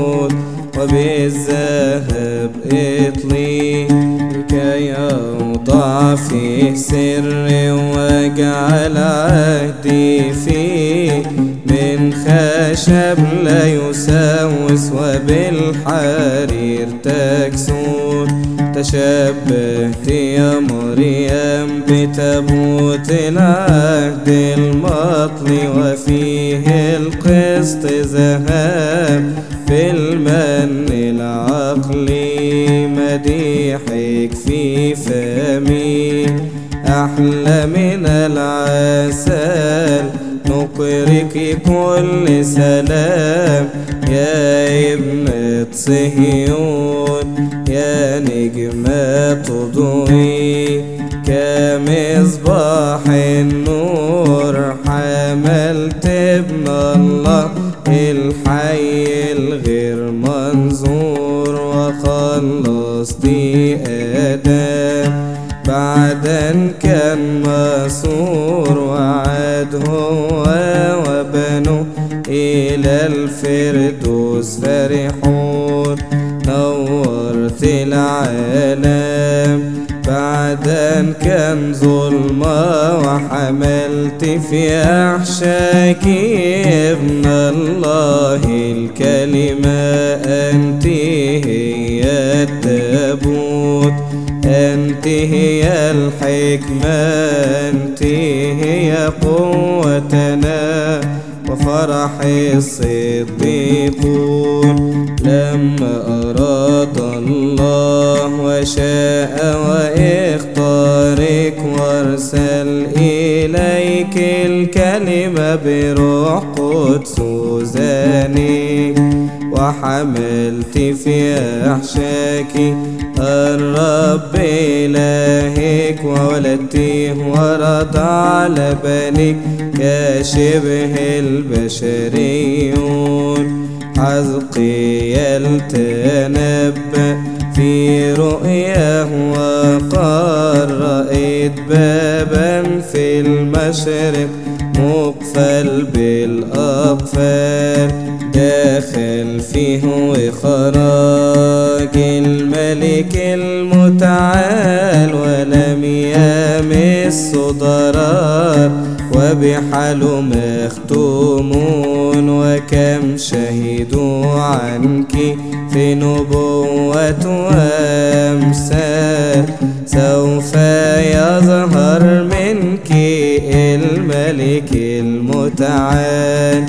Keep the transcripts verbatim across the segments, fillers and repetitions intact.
يود وبالذهب اطلي لكي أوضع فيه سر واجعل عهدي فيه من خشب لا يسوس وبالحرير تكسون. تشبهت يا مريم بتابوت العهد المطلي وفيه القسط ذهب بالمن العقلي. مديحك في فمي أحلى من العسل نقرك كل سلام يا ابنة صهيون يا نجمة تضوي كمصباح النور. حملت ابن الله الحي الغير منظور وخلصت آدم بعدن كان مسور. وعاد هو وبنو إلى الفردوس فرحون. نورت العالم بعدن كان ظلمة وحملت في أحشاك ابن الله الكلمة. أنت هي التابوت أنت هي الحكمة أنت هي قوتنا وفرح الصديقون. لما أراد الله وشاء واختارك وارسل إليك الكلمة بروح قدس زاني وحملت في أحشاك الرب إلهك وولدتيه ورضع لبنك كشبه البشريون. حزقيال تنبأ في رؤياه وقال رأيت بابا في المشرق مقفل بالأقفال داخل فيه وخراج الملك المتعال ولم يمس ضرار وبحاله مختومون. وكم شهدوا عنك في نبوة وأمثال سوف يظهر منك الملك المتعال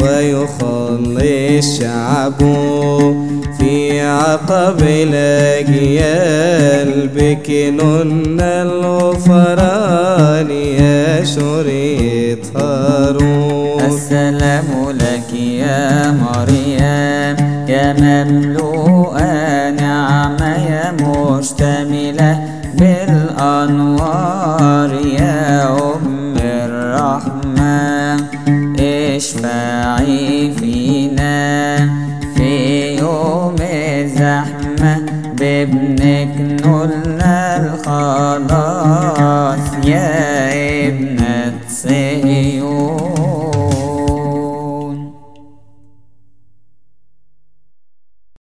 ويخلص شعبه في عقب الأجيال. بك نن الغفران يا شريط هارون. السلام لك يا مريم يا مملوءة نعمة يا مشتملة بالأنوار يا أم الرحمة. اشفعي فينا في يوم الزحمة بابنك نلنا الخلاص يا ابنة صهيون.